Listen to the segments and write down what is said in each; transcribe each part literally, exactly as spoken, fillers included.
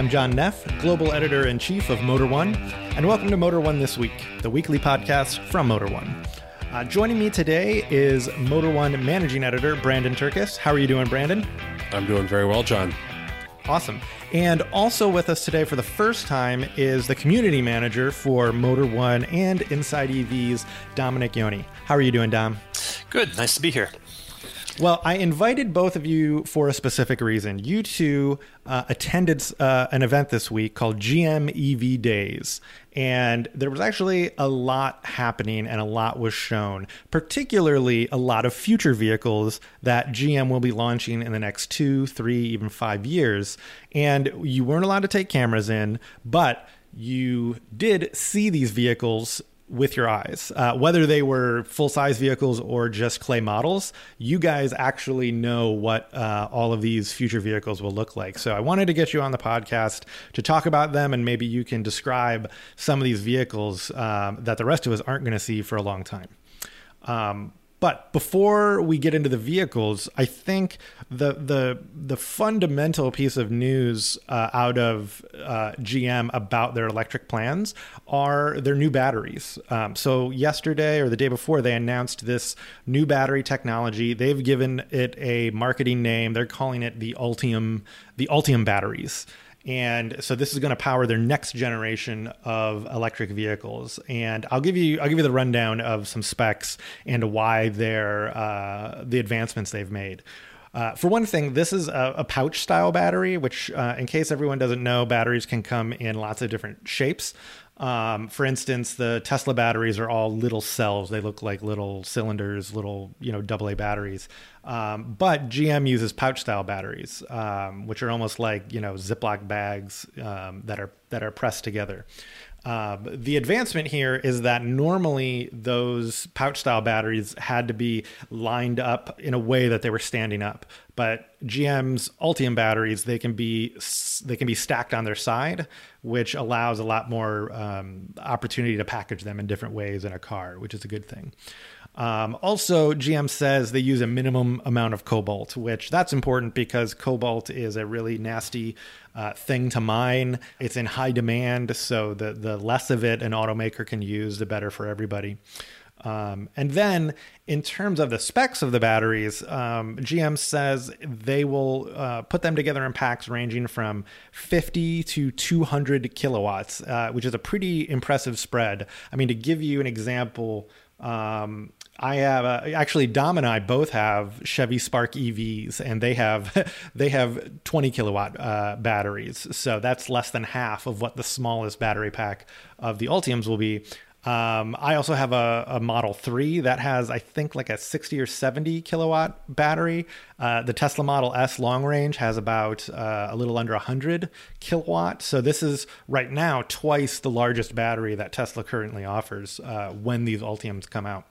I'm John Neff, Global Editor-in-Chief of Motor One, and welcome to Motor One This Week, the weekly podcast from Motor One. Uh, joining me today is Motor One Managing Editor, Brandon Turkis. How are you doing, Brandon? I'm doing very well, John. Awesome. And also with us today for the first time is the Community Manager for Motor One and Inside E Vs, Dominic Yoni. How are you doing, Dom? Good. Nice to be here. Well, I invited both of you for a specific reason. You two uh, attended uh, an event this week called G M E V Days, and there was actually a lot happening and a lot was shown, particularly a lot of future vehicles that G M will be launching in the next two, three, even five years. And you weren't allowed to take cameras in, but you did see these vehicles with your eyes, uh, whether they were full-size vehicles or just clay models. You guys actually know what uh, all of these future vehicles will look like. So I wanted to get you on the podcast to talk about them, and maybe you can describe some of these vehicles um, that the rest of us aren't going to see for a long time. Um, But before we get into the vehicles, I think the the the fundamental piece of news uh, out of uh, G M about their electric plans are their new batteries. Um, so yesterday or the day before, they announced this new battery technology. They've given it a marketing name. They're calling it the Ultium, the Ultium batteries. And so this is going to power their next generation of electric vehicles. And I'll give you I'll give you the rundown of some specs and why they're uh, the advancements they've made. Uh, for one thing, this is a, a pouch style battery, which uh, in case everyone doesn't know, batteries can come in lots of different shapes. Um, for instance, the Tesla batteries are all little cells. They look like little cylinders, little, you know, double A batteries. Um, but G M uses pouch style batteries, um, which are almost like, you know, Ziploc bags um, that are that are pressed together. Uh, the advancement here is that normally those pouch style batteries had to be lined up in a way that they were standing up. But G M's Ultium batteries, they can be they can be stacked on their side, which allows a lot more um, opportunity to package them in different ways in a car, which is a good thing. Um, also, G M says they use a minimum amount of cobalt, which that's important because cobalt is a really nasty uh, thing to mine. It's in high demand, so the, the less of it an automaker can use, the better for everybody. Um, and then in terms of the specs of the batteries, um, G M says they will uh, put them together in packs ranging from fifty to two hundred kilowatts, uh, which is a pretty impressive spread. I mean, to give you an example, um, I have uh, actually Dom and I both have Chevy Spark E Vs, and they have they have twenty kilowatt uh, batteries. So that's less than half of what the smallest battery pack of the Ultiums will be. Um, I also have a, a Model three that has, I think, like a sixty or seventy kilowatt battery. Uh, the Tesla Model S long range has about uh, a little under one hundred kilowatt. So this is right now twice the largest battery that Tesla currently offers uh, when these Ultiums come out.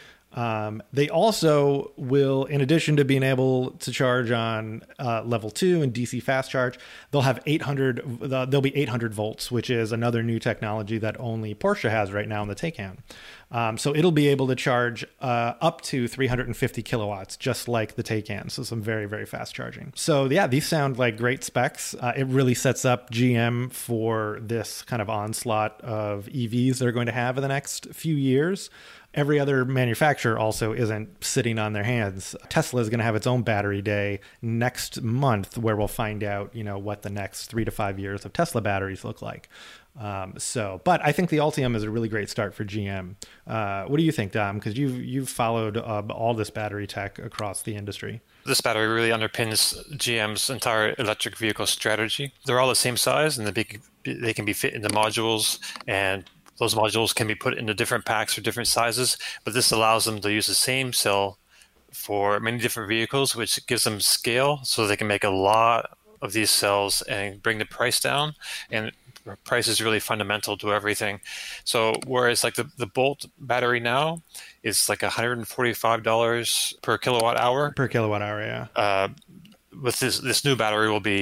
Um, they also will, in addition to being able to charge on uh, level two and D C fast charge, they'll have eight hundred. Uh, they'll be eight hundred volts, which is another new technology that only Porsche has right now in the Taycan. Um, so it'll be able to charge uh, up to three hundred fifty kilowatts, just like the Taycan. So some very, very fast charging. So yeah, these sound like great specs. Uh, it really sets up G M for this kind of onslaught of E Vs they're going to have in the next few years. Every other manufacturer also isn't sitting on their hands. Tesla is going to have its own battery day next month, where we'll find out, you know, what the next three to five years of Tesla batteries look like. Um, so, but I think the Ultium is a really great start for G M. Uh, what do you think, Dom? Because you've you've followed uh, all this battery tech across the industry. This battery really underpins G M's entire electric vehicle strategy. They're all the same size, and they can, they can be fit into modules, and those modules can be put into different packs for different sizes, but this allows them to use the same cell for many different vehicles, which gives them scale so they can make a lot of these cells and bring the price down. And price is really fundamental to everything. So whereas like the, the Bolt battery now is like one hundred forty-five dollars per kilowatt hour. Per kilowatt hour, yeah. Uh, with this, this new battery will be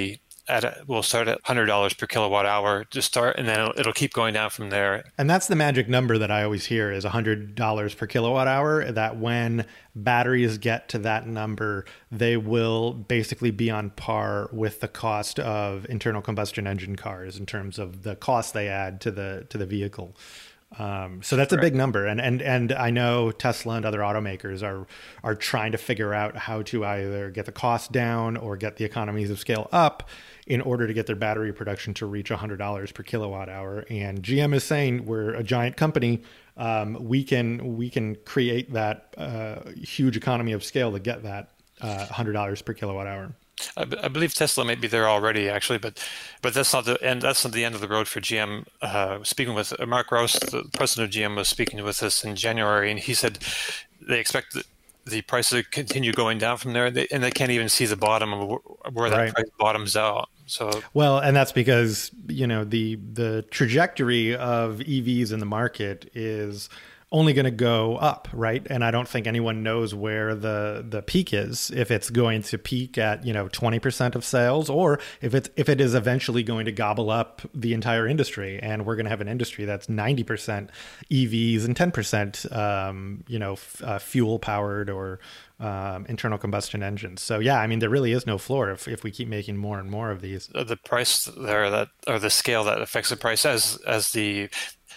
at a, will start at one hundred dollars per kilowatt hour to start, and then it'll, it'll keep going down from there. And that's the magic number that I always hear is one hundred dollars per kilowatt hour, that when batteries get to that number, they will basically be on par with the cost of internal combustion engine cars in terms of the cost they add to the to the vehicle. Um, so that's Correct. a big number. And, and, and I know Tesla and other automakers are, are trying to figure out how to either get the cost down or get the economies of scale up in order to get their battery production to reach one hundred dollars per kilowatt hour. And G M is saying we're a giant company. Um, we can, we can create that uh, huge economy of scale to get that uh, one hundred dollars per kilowatt hour. I, b- I believe Tesla may be there already, actually, but but that's not the end. That's not the end of the road for G M. Uh, speaking with uh, Mark Rouse, the president of G M, was speaking with us in January, and he said they expect the, the price to continue going down from there, they, and they can't even see the bottom of where, where that right. price bottoms out. So well, and that's because you know the the trajectory of E Vs in the market is only going to go up, right? And I don't think anyone knows where the the peak is, if it's going to peak at, you know, twenty percent of sales, or if it's if it is eventually going to gobble up the entire industry, and we're going to have an industry that's ninety percent E Vs and ten percent um, you know, f- uh, fuel powered or um, internal combustion engines. So yeah, I mean, there really is no floor if if we keep making more and more of these. The price there, that or the scale that affects the price as as the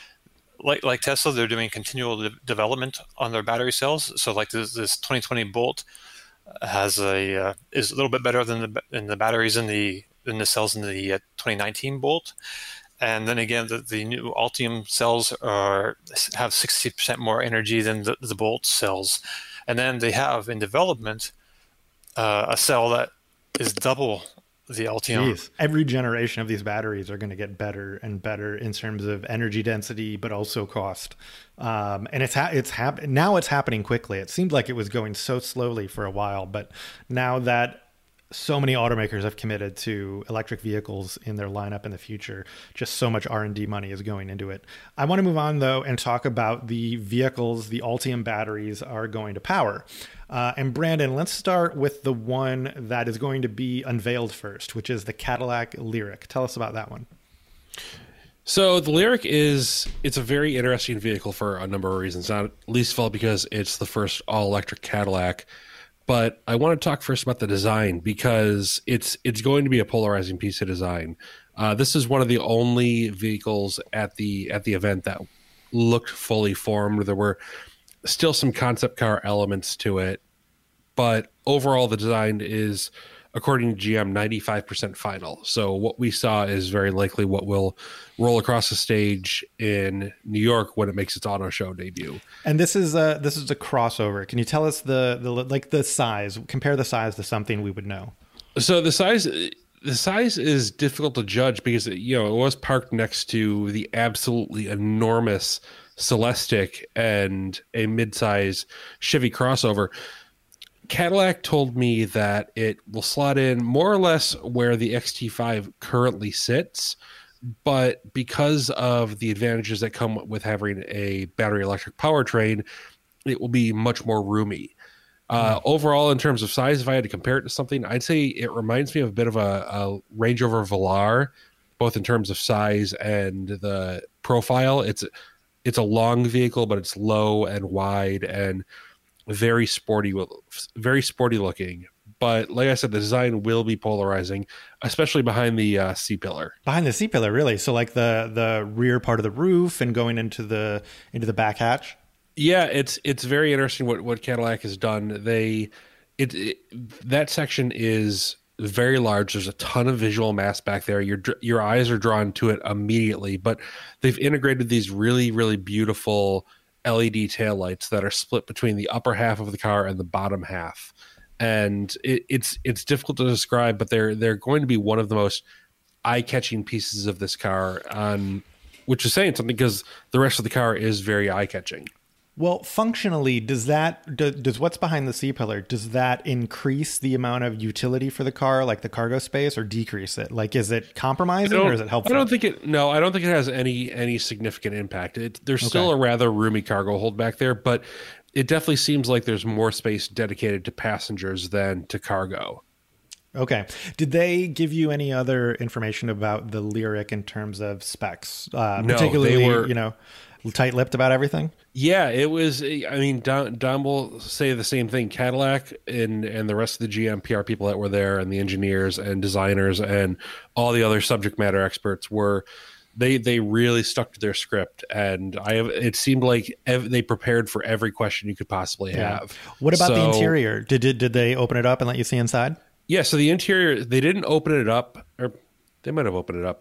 Like like Tesla, they're doing continual de- development on their battery cells. So like this, this twenty twenty Bolt has a uh, is a little bit better than the than the batteries in the in the cells in the uh, twenty nineteen Bolt. And then again, the, the new Ultium cells are have sixty percent more energy than the, the Bolt cells. And then they have in development uh, a cell that is double the Ultium. Jeez. Every generation of these batteries are going to get better and better in terms of energy density, but also cost. Um, and it's ha- it's hap- now it's happening quickly. It seemed like it was going so slowly for a while, but now that so many automakers have committed to electric vehicles in their lineup in the future, just so much R and D money is going into it. I want to move on, though, and talk about the vehicles the Ultium batteries are going to power. Uh, and Brandon, let's start with the one that is going to be unveiled first, which is the Cadillac Lyriq. Tell us about that one. So the Lyriq is, it's a very interesting vehicle for a number of reasons, not least of all because it's the first all-electric Cadillac. But I want to talk first about the design because it's it's going to be a polarizing piece of design. Uh, this is one of the only vehicles at the at the event that looked fully formed. There were still some concept car elements to it, but overall the design is, according to G M, ninety-five percent final. So what we saw is very likely what will roll across the stage in New York when it makes its auto show debut. And this is a this is a crossover. Can you tell us the, the like the size? Compare the size to something we would know. So the size the size is difficult to judge because you know it was parked next to the absolutely enormous Celestiq and a midsize Chevy crossover. Cadillac told me that it will slot in more or less where the X T five currently sits, but because of the advantages that come with having a battery electric powertrain, it will be much more roomy. Uh, mm-hmm. Overall, in terms of size, if I had to compare it to something, I'd say it reminds me of a bit of a, a Range Rover Velar, both in terms of size and the profile. It's it's a long vehicle, but it's low and wide and very sporty, very sporty looking. But like I said, the design will be polarizing, especially behind the uh, C-pillar. Behind the C-pillar, really? So like the the rear part of the roof and going into the into the back hatch? Yeah, it's it's very interesting what, what Cadillac has done. They it, it that section is very large. There's a ton of visual mass back there. Your your eyes are drawn to it immediately. But they've integrated these really really beautiful L E D taillights that are split between the upper half of the car and the bottom half. And it, it's it's difficult to describe, but they're they're going to be one of the most eye-catching pieces of this car, on, which is saying something because the rest of the car is very eye-catching. Well, functionally, does that do, does what's behind the C-pillar, does that increase the amount of utility for the car, like the cargo space, or decrease it? Like, is it compromising or is it helpful? I don't think it. No, I don't think it has any any significant impact. It, there's okay. still a rather roomy cargo hold back there, but it definitely seems like there's more space dedicated to passengers than to cargo. Okay. Did they give you any other information about the Lyriq in terms of specs? Uh, No, particularly, they were- you know, tight-lipped about everything? Yeah, it was. I mean, Don, Don will say the same thing. Cadillac and and the rest of the G M P R people that were there, and the engineers and designers and all the other subject matter experts were. They they really stuck to their script, and I have. It seemed like ev- they prepared for every question you could possibly Yeah. have. What about the So- interior? Did, did did they open it up and let you see inside? Yeah, so the interior, they didn't open it up, or they might have opened it up.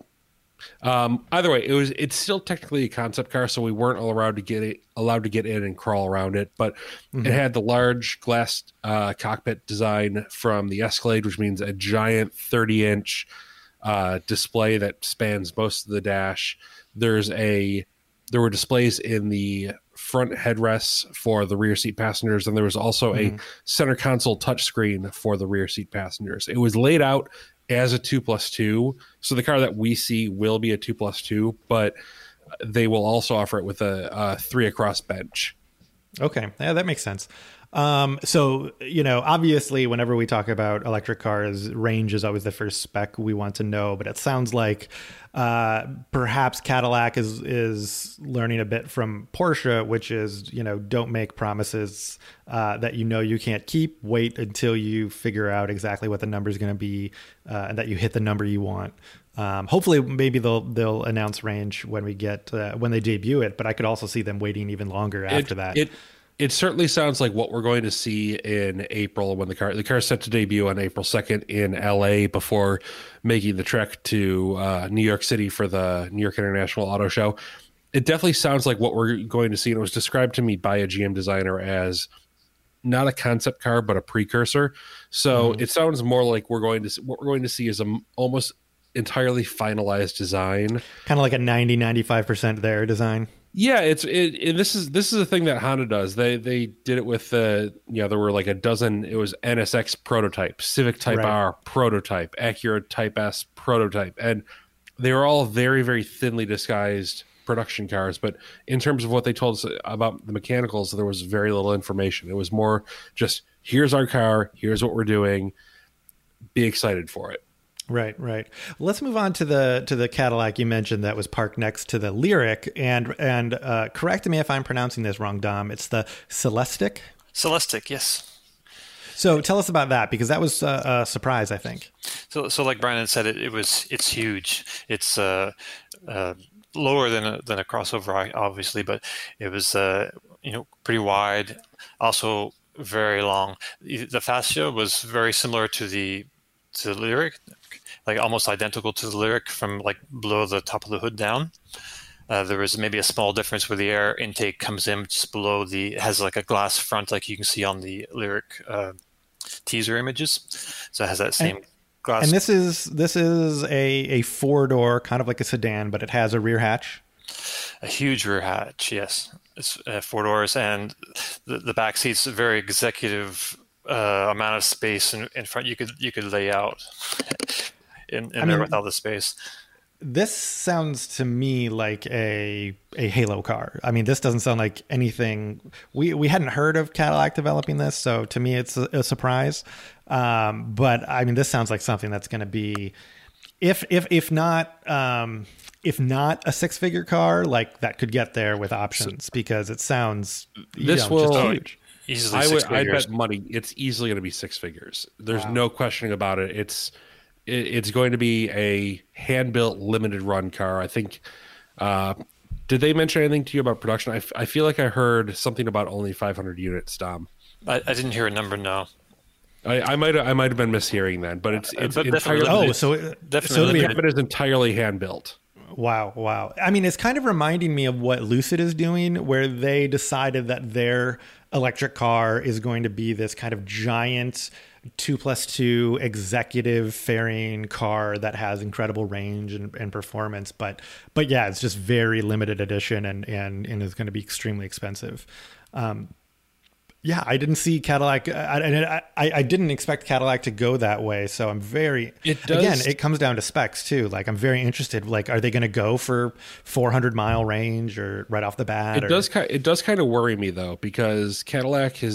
Um, either way, it was it's still technically a concept car, so we weren't allowed to get it, allowed to get in and crawl around it. But Mm-hmm. it had the large glass uh, cockpit design from the Escalade, which means a giant thirty inch uh, display that spans most of the dash. There's a there were displays in the front headrests for the rear seat passengers, and there was also Mm-hmm. a center console touchscreen for the rear seat passengers. It was laid out as a two plus two, so the car that we see will be a two plus two, but they will also offer it with a, a three across bench. Okay, yeah, that makes sense. Um, so, you know, obviously, whenever we talk about electric cars, range is always the first spec we want to know. But it sounds like uh, perhaps Cadillac is is learning a bit from Porsche, which is, you know, don't make promises uh, that you know you can't keep. Wait until you figure out exactly what the number is going to be, uh, and that you hit the number you want. Um, hopefully, maybe they'll they'll announce range when we get uh, when they debut it. But I could also see them waiting even longer after it, that. It it certainly sounds like what we're going to see in April when the car the car is set to debut on April second in L A before making the trek to uh, New York City for the New York International Auto Show. It definitely sounds like what we're going to see, and it was described to me by a G M designer as not a concept car but a precursor. So Mm-hmm. it sounds more like we're going to see, what we're going to see is a almost entirely finalized design. Kind of like a ninety, ninety-five percent there design. Yeah, it's it, it. This is this is a thing that Honda does. They they did it with the uh, you know there were like a dozen. It was N S X prototype, Civic Type Right. R prototype, Acura Type S prototype, and they were all very very thinly disguised production cars. But in terms of what they told us about the mechanicals, there was very little information. It was more just here's our car, here's what we're doing. Be excited for it. Right, right. Let's move on to the to the Cadillac you mentioned that was parked next to the Lyriq, and and uh, correct me if I'm pronouncing this wrong, Dom. It's the Celestiq. Celestiq, yes. So tell us about that, because that was a, a surprise, I think. So, so like Brandon said, it, it was it's huge. It's uh, uh, lower than a, than a crossover, obviously, but it was uh, you know pretty wide, also very long. The fascia was very similar to the to the Lyriq, like almost identical to the Lyriq from like below the top of the hood down. Uh, there was maybe a small difference where the air intake comes in just below the, it has like a glass front like you can see on the Lyriq uh, teaser images. So it has that same And- glass. And this is this is a a four door, kind of like a sedan, but it has a rear hatch. A huge rear hatch, yes. It's uh, four doors, and the, the back seat's a very executive uh, amount of space in, in front. You could you could lay out in, in I there mean, with all the space. This sounds to me like a a Halo car. I mean, this doesn't sound like anything. We we hadn't heard of Cadillac developing this, so to me, it's a, a surprise. Um, but I mean, this sounds like something that's going to be, if if if not. Um, If not a six-figure car, like that could get there with options, because it sounds you This know, will- just Oh, huge. Easily I six would I figures. bet money it's easily going to be six figures. There's Wow. no questioning about it. It's it, it's going to be a hand built limited run car. I think. Uh, did they mention anything to you about production? I, f- I feel like I heard something about only five hundred units, Dom. I, I didn't hear a number, no. I, I might I might have been mishearing then, but it's it's but entirely definitely- Oh, so it, Definitely so it'd be a- limited. it is entirely hand built. Wow, wow. I mean, it's kind of reminding me of what Lucid is doing, where they decided that their electric car is going to be this kind of giant two plus two executive fairing car that has incredible range and, and performance. But but yeah, it's just very limited edition and, and, and is going to be extremely expensive. Um, yeah, I didn't see Cadillac. I, I, I didn't expect Cadillac to go that way. So I'm very, It does- again, it comes down to specs too. Like I'm very interested. Like, are they going to go for four hundred mile range or right off the bat? It or, does ki- it does kind of worry me though, because Cadillac has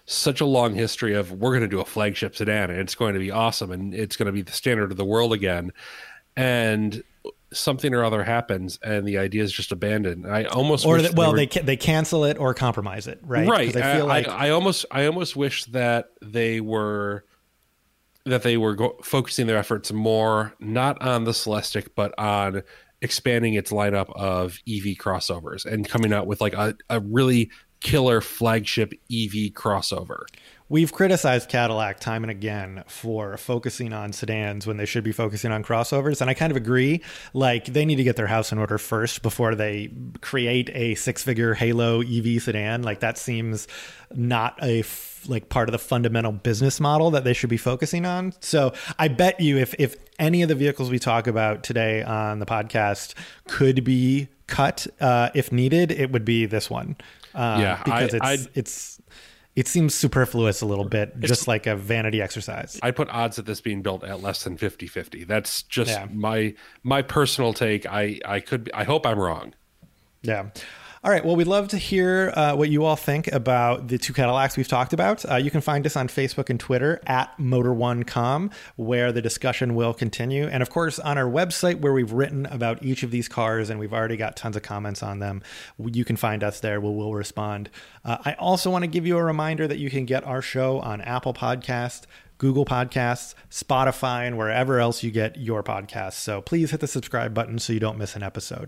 such a long history of we're going to do a flagship sedan and it's going to be awesome and it's going to be the standard of the world again. And something or other happens and the idea is just abandoned. I almost or wish that, well they, were, they ca- they cancel it or compromise it, right? Right. I feel I, like I, I almost I almost wish that they were that they were go- focusing their efforts more not on the Celestiq but on expanding its lineup of E V crossovers and coming out with like a, a really killer flagship E V crossover. We've criticized Cadillac time and again for focusing on sedans when they should be focusing on crossovers. And I kind of agree. Like, they need to get their house in order first before they create a six-figure Halo E V sedan. Like, that seems not a f- like part of the fundamental business model that they should be focusing on. So I bet you if if any of the vehicles we talk about today on the podcast could be cut uh, if needed, it would be this one. Um, yeah, because I, it's I'd, it's it seems superfluous a little bit, just like a vanity exercise. I put odds of this being built at less than fifty-fifty. That's just Yeah. my my personal take. I I could be, I hope I'm wrong. Yeah. All right. Well, we'd love to hear uh, what you all think about the two Cadillacs we've talked about. Uh, you can find us on Facebook and Twitter at Motor One dot com, where the discussion will continue. And of course, on our website, where we've written about each of these cars, and we've already got tons of comments on them. You can find us there. We'll, we'll respond. Uh, I also want to give you a reminder that you can get our show on Apple Podcasts, Google Podcasts, Spotify, and wherever else you get your podcasts. So please hit the subscribe button so you don't miss an episode.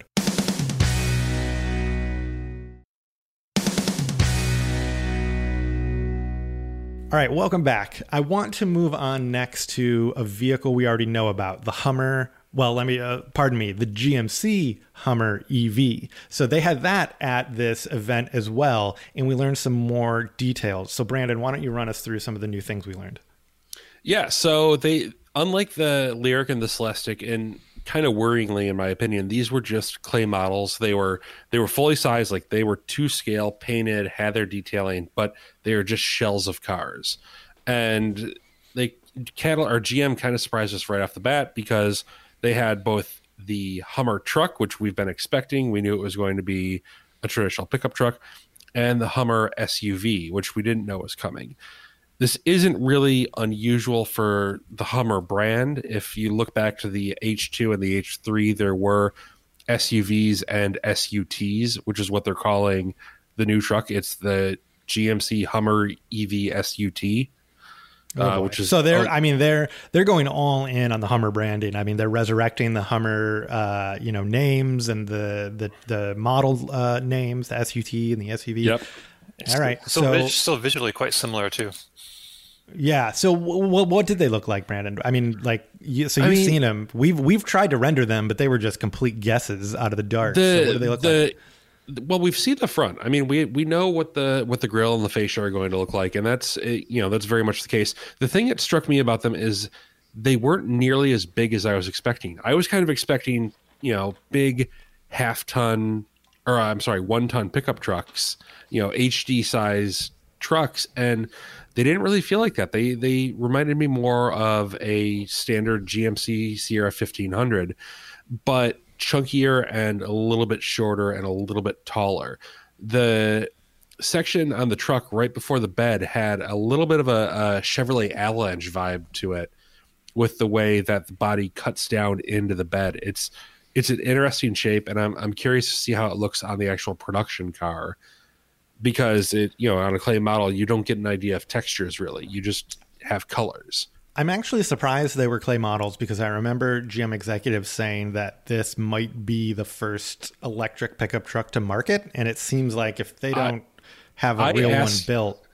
All right, welcome back. I want to move on next to a vehicle we already know about, the Hummer. Well, let me, uh, pardon me, the G M C Hummer E V. So they had that at this event as well, and we learned some more details. So Brandon, why don't you run us through some of the new things we learned? Yeah, so they, unlike the Lyriq and the Celestiq, and kind of worryingly, in my opinion, these were just clay models. They were they were fully sized, like they were to scale, painted, had their detailing, but they were just shells of cars. And they Cadillac or G M kind of surprised us right off the bat because they had both the Hummer truck, which we've been expecting. We knew it was going to be a traditional pickup truck, and the Hummer S U V, which we didn't know was coming. This isn't really unusual for the Hummer brand. If you look back to the H two and the H three, there were S U Vs and S U Ts, which is what they're calling the new truck. It's the G M C Hummer E V S U T, Oh, uh, which is so they're uh, I mean they're they're going all in on the Hummer branding. I mean, they're resurrecting the Hummer uh, you know, names and the the the model uh, names, the S U T and the S U V. Yep. All right. Still, so vis- still visually quite similar too. yeah. So w- w- what did they look like, Brandon? I mean, like you, so I you've mean- seen them. We've we've tried to render them, but they were just complete guesses out of the dark. The, so what do they look the, like? Well, we've seen the front. I mean, we we know what the what the grill and the fascia are going to look like, and that's uh, you know that's very much the case. The thing that struck me about them is they weren't nearly as big as I was expecting. I was kind of expecting you know big half ton or I'm sorry one ton pickup trucks, you know H D size trucks, and they didn't really feel like that. They they reminded me more of a standard G M C Sierra fifteen hundred, but chunkier and a little bit shorter and a little bit taller. The section on the truck right before the bed had a little bit of a, a Chevrolet Avalanche vibe to it with the way that the body cuts down into the bed. It's it's an interesting shape, and I'm I'm curious to see how it looks on the actual production car, because it you know on a clay model you don't get an idea of textures really. You just have colors. I'm actually surprised they were clay models because I remember G M executives saying that this might be the first electric pickup truck to market. And it seems like if they don't I, have a I real asked, one built.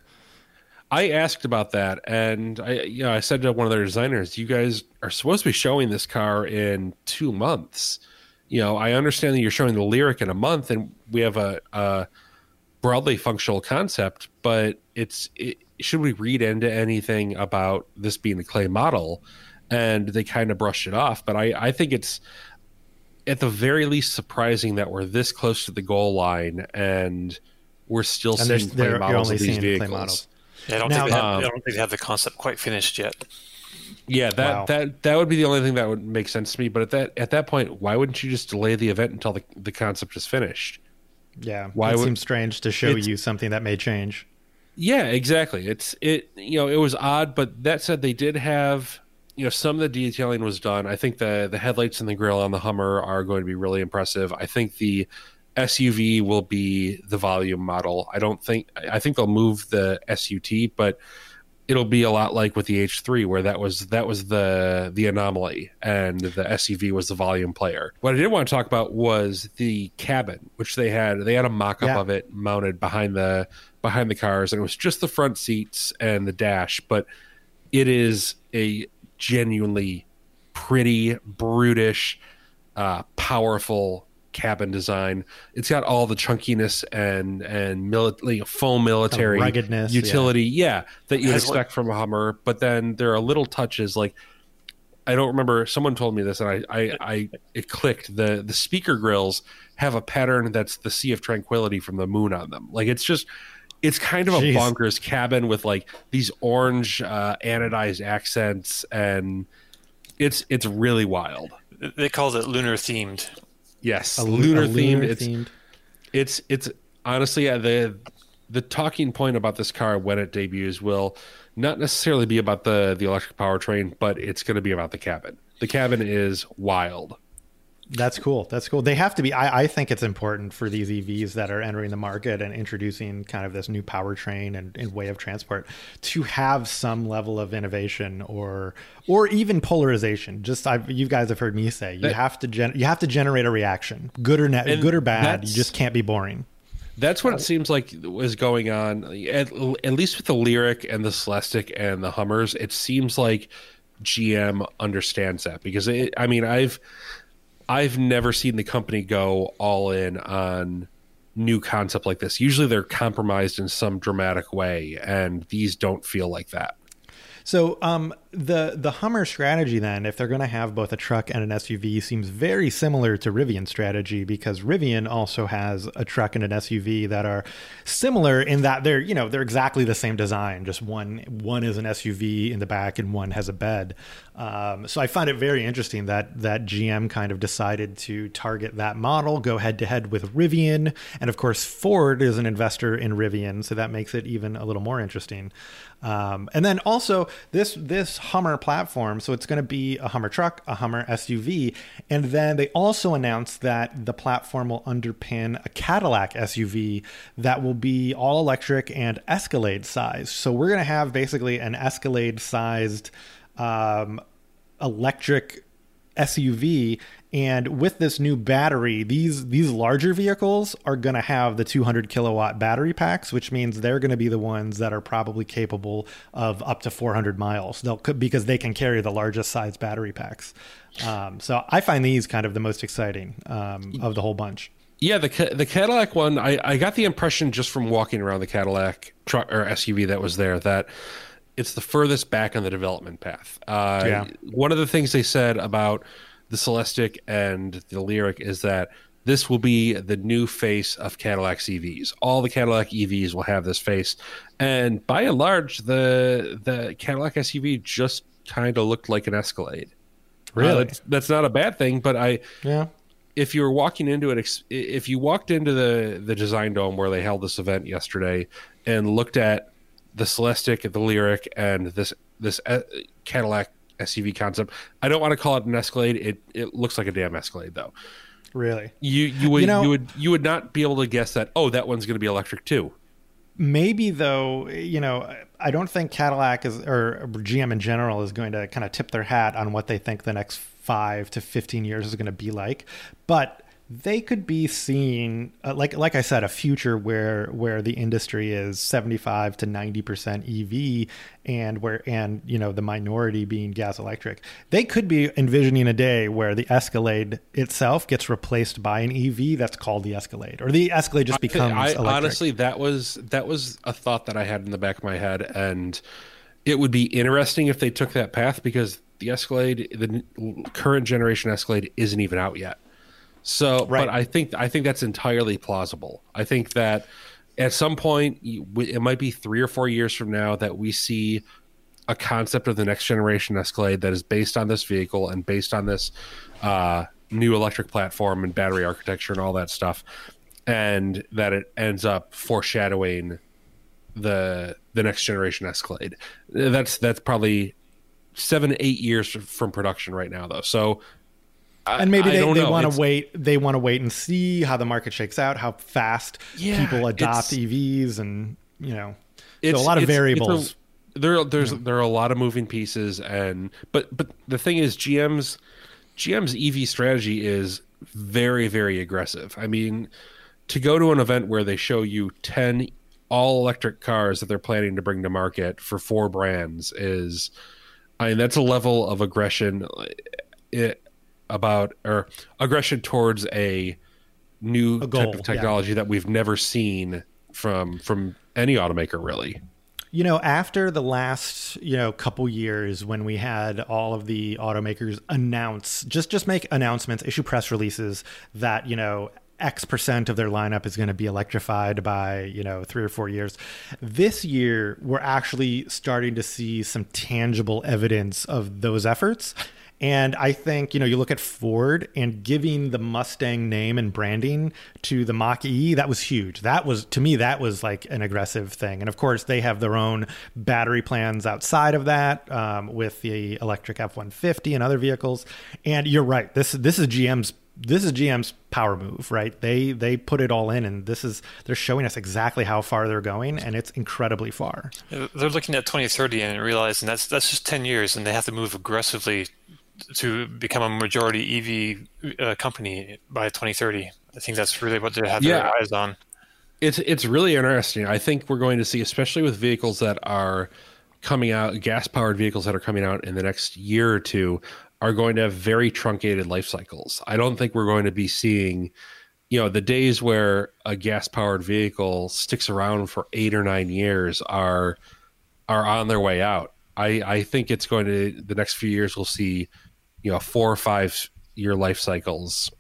I asked about that. And I, you know, I said to one of their designers, you guys are supposed to be showing this car in two months. You know, I understand that you're showing the Lyriq in a month and we have a, a broadly functional concept, but it's, it, should we read into anything about this being a clay model? And they kind of brushed it off. But I, I think it's at the very least surprising that we're this close to the goal line and we're still and seeing clay models of these vehicles. Models. Yeah, I don't, now, think they have, um, I don't think they have the concept quite finished yet. Yeah, that, wow. that that would be the only thing that would make sense to me. But at that at that point, why wouldn't you just delay the event until the, the concept is finished? Yeah, why it would, seems strange to show you something that may change. Yeah, exactly. It's it. You know, it was odd, but that said, they did have. You know, some of the detailing was done. I think the the headlights and the grille on the Hummer are going to be really impressive. I think the S U V will be the volume model. I don't think I think they'll move the S U T, but it'll be a lot like with the H three, where that was that was the the anomaly, and the S U V was the volume player. What I did want to talk about was the cabin, which they had. They had a mock-up Yeah. of it mounted behind the behind the cars, and it was just the front seats and the dash, but it is a genuinely pretty, brutish, uh, powerful cabin design. It's got all the chunkiness and and mili- full military The ruggedness, utility, yeah, yeah that you'd Has expect what- from a Hummer. But then there are little touches like I don't remember. Someone told me this, and I, I, I it clicked. the The speaker grills have a pattern that's the Sea of Tranquility from the moon on them. Like it's just. It's kind of a Jeez. bonkers cabin with like these orange uh, anodized accents, and it's it's really wild. They called it lunar themed. Yes, A lunar, a themed. It's themed. it's it's honestly yeah, the the talking point about this car when it debuts will not necessarily be about the the electric powertrain, but it's going to be about the cabin. The cabin is wild. That's cool. That's cool. They have to be. I, I think it's important for these E Vs that are entering the market and introducing kind of this new powertrain and, and way of transport to have some level of innovation or or even polarization. Just I've, you guys have heard me say you That- have to gen, you have to generate a reaction, good or net, And good or bad. You that's- just can't be boring. That's what it seems like was going on, at, at least with the Lyric and the Celestiq and the Hummers. It seems like G M understands that because, it, I mean, I've I've never seen the company go all in on new concept like this. Usually they're compromised in some dramatic way, and these don't feel like that. So um, the the Hummer strategy then, if they're going to have both a truck and an S U V, seems very similar to Rivian's strategy because Rivian also has a truck and an S U V that are similar in that they're you know they're exactly the same design. Just one one is an S U V in the back and one has a bed. Um, so I find it very interesting that that G M kind of decided to target that model, go head to head with Rivian, and of course Ford is an investor in Rivian, so that makes it even a little more interesting. Um, and then also this this Hummer platform, so it's going to be a Hummer truck, a Hummer S U V, and then they also announced that the platform will underpin a Cadillac S U V that will be all electric and Escalade sized. So we're going to have basically an Escalade sized um, electric S U V, and with this new battery, these these larger vehicles are going to have the two hundred kilowatt battery packs, which means they're going to be the ones that are probably capable of up to four hundred miles. They'll because they can carry the largest size battery packs. Um, so I find these kind of the most exciting um, of the whole bunch. Yeah, the Ca- the Cadillac one, I, I got the impression just from walking around the Cadillac truck or S U V that was there that it's the furthest back on the development path. Uh, Yeah. One of the things they said about the Celestiq and the Lyric is that this will be the new face of Cadillac E Vs. All the Cadillac E Vs will have this face, and by and large, the the Cadillac S U V just kind of looked like an Escalade. Really? Uh, that's, that's not a bad thing, but I Yeah. if you were walking into it, if you walked into the the Design Dome where they held this event yesterday and looked at the Celestiq, the Lyric, and this this uh, Cadillac S U V concept, I don't want to call it an Escalade. It it looks like a damn Escalade though. Really? You you would You know- you would you would not be able to guess that. Oh, that one's going to be electric too. Maybe though, you know, I don't think Cadillac is or G M in general is going to kind of tip their hat on what they think the next five to fifteen years is going to be like, but they could be seeing, uh, like like I said, a future where where the industry is seventy-five to ninety percent E V, and where and you know the minority being gas electric. They could be envisioning a day where the Escalade itself gets replaced by an E V that's called the Escalade, or the Escalade just becomes I, electric. honestly, that was that was a thought that I had in the back of my head, and it would be interesting if they took that path because the Escalade, the current generation Escalade, isn't even out yet. So, Right. but I think I think that's entirely plausible. I think that at some point, you- it might be three or four years from now, that we see a concept of the next generation Escalade that is based on this vehicle and based on this uh, new electric platform and battery architecture and all that stuff, and that it ends up foreshadowing the the next generation Escalade. That's that's probably seven eight years from production right now, though. So. I, and maybe I they, they want to wait. They want to wait and see how the market shakes out, how fast yeah, people adopt E Vs, and you know, it's so a lot of it's, variables. It's a, there, there's there are a lot of moving pieces, and but but the thing is, G M's G M's E V strategy is very very aggressive. I mean, to go to an event where they show you ten all electric cars that they're planning to bring to market for four brands is, I mean, that's a level of aggression. It, about or aggression towards a new a goal, type of technology yeah. that we've never seen from from any automaker, really. You know, after the last, you know, couple years when we had all of the automakers announce, just just make announcements, issue press releases that, you know, X percent of their lineup is going to be electrified by, you know, three or four years. This year, we're actually starting to see some tangible evidence of those efforts. And I think, you know, you look at Ford and giving the Mustang name and branding to the Mach-E, that was huge. That was, to me, that was like an aggressive thing. And of course, they have their own battery plans outside of that um, with the electric F one fifty and other vehicles. And you're right. This, this is G M's This is G M's power move, right? They they put it all in, and this is they're showing us exactly how far they're going, and it's incredibly far. They're looking at twenty thirty and realizing that's that's just ten years, and they have to move aggressively to become a majority E V uh, company by twenty thirty. I think that's really what they have yeah. their eyes on. It's it's really interesting. I think we're going to see, especially with vehicles that are coming out, gas-powered vehicles that are coming out in the next year or two, are going to have very truncated life cycles. I don't think we're going to be seeing, you know, the days where a gas-powered vehicle sticks around for eight or nine years are are on their way out. I, I think it's going to, the next few years we'll see, you know, four or five year life cycles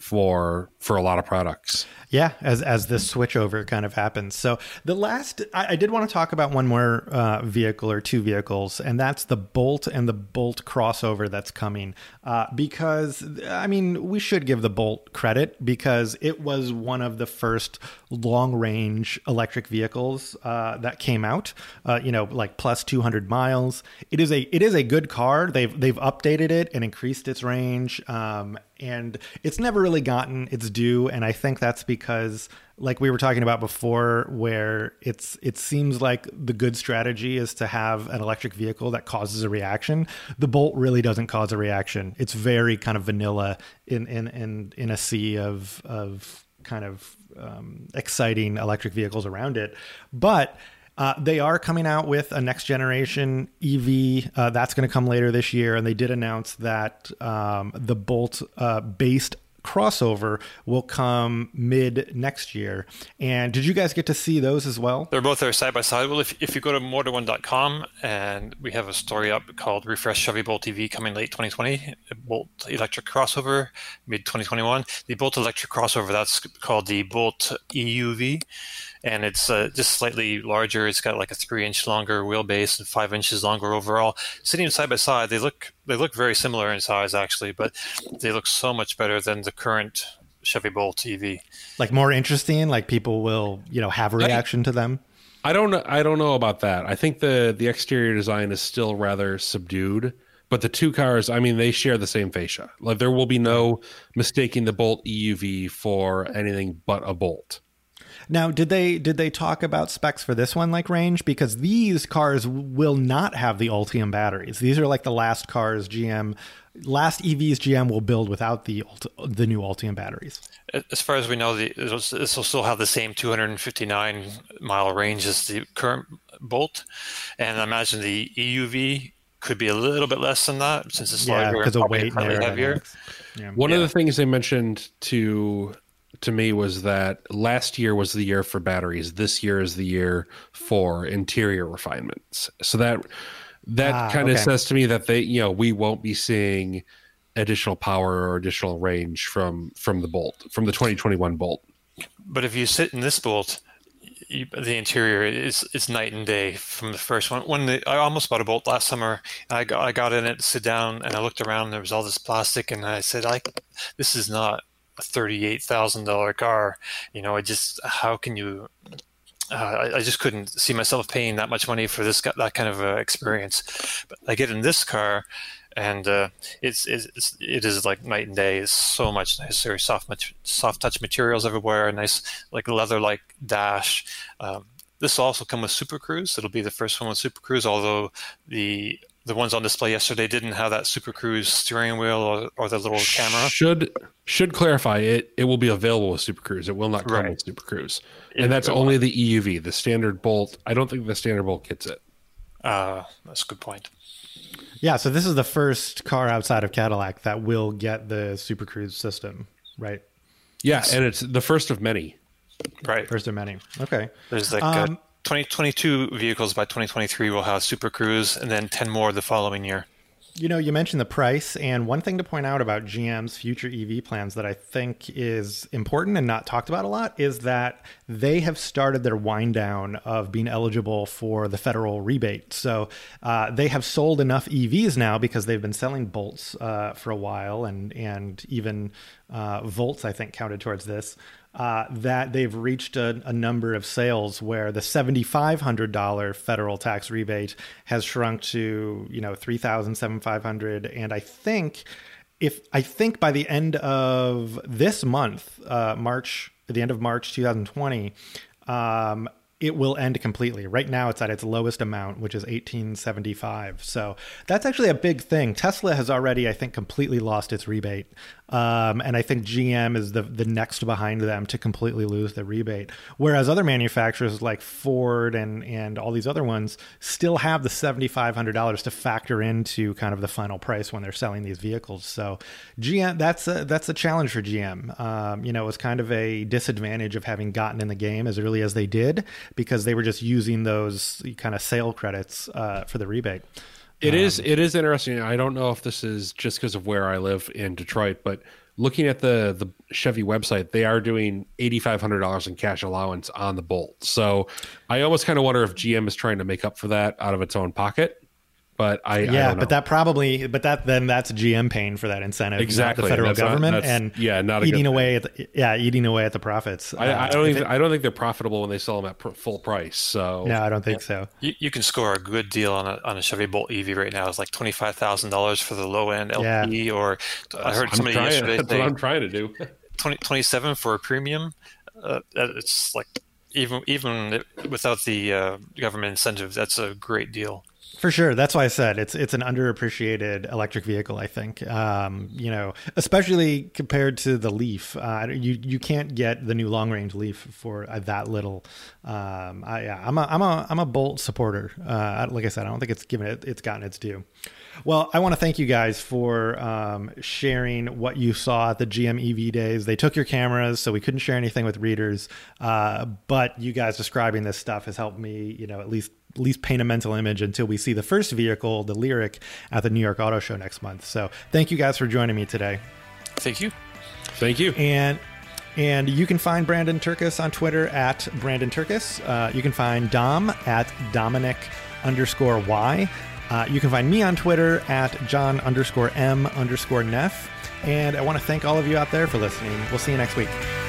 for for a lot of products. Yeah, as as this switchover kind of happens. So the last, I, I did want to talk about one more uh, vehicle or two vehicles, and that's the Bolt and the Bolt crossover that's coming. Uh, because, I mean, we should give the Bolt credit because it was one of the first long-range electric vehicles uh, that came out. Uh, you know, like plus two hundred miles. It is a it is a good car. They've they've updated it and increased its range. Um, and it's never really gotten its due, and I think that's because, like we were talking about before, where it's it seems like the good strategy is to have an electric vehicle that causes a reaction. The Bolt really doesn't cause a reaction. It's very kind of vanilla in in in, in a sea of of kind of um, exciting electric vehicles around it, but. Uh, they are coming out with a next generation E V uh, that's going to come later this year, and they did announce that um, the Bolt uh, based crossover will come mid next year. And did you guys get to see those as well? They're both there side by side. Well, if, if you go to motor one dot com, and we have a story up called Refresh Chevy Bolt E V coming late twenty twenty, Bolt electric crossover mid twenty twenty-one. The Bolt electric crossover, that's called the Bolt E U V. And it's uh, just slightly larger. It's got like a three-inch longer wheelbase and five inches longer overall. Sitting side by side, they look they look very similar in size actually, but they look so much better than the current Chevy Bolt E V. Like more interesting. Like people will, you know, have a reaction I, to them. I don't know. I don't know about that. I think the the exterior design is still rather subdued. But the two cars, I mean, they share the same fascia. Like there will be no mistaking the Bolt E U V for anything but a Bolt. Now, did they did they talk about specs for this one, like range? Because these cars will not have the Ultium batteries. These are like the last cars G M, last E Vs G M will build without the the new Ultium batteries. As far as we know, the, this will still have the same two hundred fifty-nine mile range as the current Bolt, and I imagine the E U V could be a little bit less than that since it's yeah, larger because of weight and heavier. Yeah. One yeah. of the things they mentioned to. to me was that last year was the year for batteries. This year is the year for interior refinements. So that that ah, kind of okay. says to me that they, you know, we won't be seeing additional power or additional range from from the Bolt, from the twenty twenty-one Bolt. But if you sit in this Bolt, you, the interior is is night and day from the first one. When the, I almost bought a Bolt last summer, I got I got in it, sit down, and I looked around. And there was all this plastic, and I said, "I this is not a thirty-eight thousand dollars car." You know, I just, how can you uh, I, I just couldn't see myself paying that much money for this that kind of uh, experience. But I get in this car, and uh, it's, it's it is like night and day. It's so much nicer, soft soft touch materials everywhere, nice like leather-like dash. Um, this will also come with Super Cruise. It'll be the first one with Super Cruise, although the the ones on display yesterday didn't have that Super Cruise steering wheel or, or the little camera. Should should clarify it. It will be available with Super Cruise. It will not come right. with Super Cruise, and that's only the E U V. The standard Bolt. I don't think the standard Bolt gets it. Uh, that's a good point. Yeah, so this is the first car outside of Cadillac that will get the Super Cruise system, right? Yeah, and it's the first of many. Right. First of many. Okay. There's like Um, uh, twenty twenty-two vehicles by twenty twenty-three will have Super Cruise, and then ten more the following year. You know, you mentioned the price, and one thing to point out about G M's future E V plans that I think is important and not talked about a lot is that they have started their wind down of being eligible for the federal rebate. So uh, they have sold enough E Vs now because they've been selling Bolts uh, for a while, and and even uh, Volts, I think, counted towards this. Uh, that they've reached a, a number of sales where the seven thousand five hundred dollars federal tax rebate has shrunk to, you know, three thousand five hundred dollars. And I think if I think by the end of this month, uh, March, at the end of March two thousand twenty, um, it will end completely. Right now it's at its lowest amount, which is eighteen seventy-five. So that's actually a big thing. Tesla has already, I think, completely lost its rebate. Um, and I think G M is the the next behind them to completely lose the rebate. Whereas other manufacturers like Ford and, and all these other ones still have the seven thousand five hundred dollars to factor into kind of the final price when they're selling these vehicles. So G M, that's a, that's a challenge for G M. Um, you know, it was kind of a disadvantage of having gotten in the game as early as they did, because they were just using those kind of sale credits uh, for the rebate. It um, is it is interesting. I don't know if this is just because of where I live in Detroit, but looking at the the Chevy website, they are doing eight thousand five hundred dollars in cash allowance on the Bolt. So I almost kind of wonder if G M is trying to make up for that out of its own pocket. But I yeah, I don't know. but that probably, but that then that's G M paying for that incentive, exactly not the federal that's government, not, and yeah, not a eating good away at the, yeah, eating away at the profits. I, I uh, don't even it, I don't think they're profitable when they sell them at pr- full price. So no, I don't think so. You, you can score a good deal on a on a Chevy Bolt E V right now. It's like twenty five thousand dollars for the low end L P, yeah. or I heard I'm somebody trying, yesterday that's say what I'm trying to do. twenty, twenty-seven for a premium. Uh, it's like even even without the uh, government incentive, that's a great deal. For sure. That's why I said it's it's an underappreciated electric vehicle, I think. Um, you know, especially compared to the Leaf. Uh, you you can't get the new long range Leaf for uh, that little. Um, I, yeah, I'm a I'm a I'm a Bolt supporter. Uh, like I said, I don't think it's given it it's gotten its due. Well, I want to thank you guys for um, sharing what you saw at the G M E V days. They took your cameras, so we couldn't share anything with readers. Uh, but you guys describing this stuff has helped me, you know, at least at least paint a mental image until we see the first vehicle, the Lyriq, at the New York Auto Show next month. So thank you guys for joining me today. Thank you. Thank you. And and you can find Brandon Turkis on Twitter at Brandon Turkis. Uh, you can find Dom at Dominic underscore Y. Uh, you can find me on Twitter at John underscore M underscore Neff. And I want to thank all of you out there for listening. We'll see you next week.